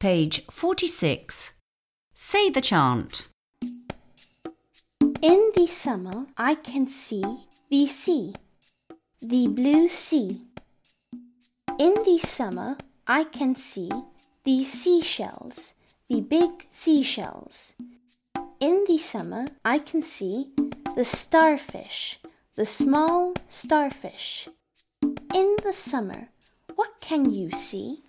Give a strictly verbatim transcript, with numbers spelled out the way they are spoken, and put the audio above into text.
page forty-six. Say the chant. In the summer, I can see the sea, the blue sea. In the summer, I can see the seashells, the big seashells. In the summer, I can see the starfish, the small starfish. In the summer, what can you see?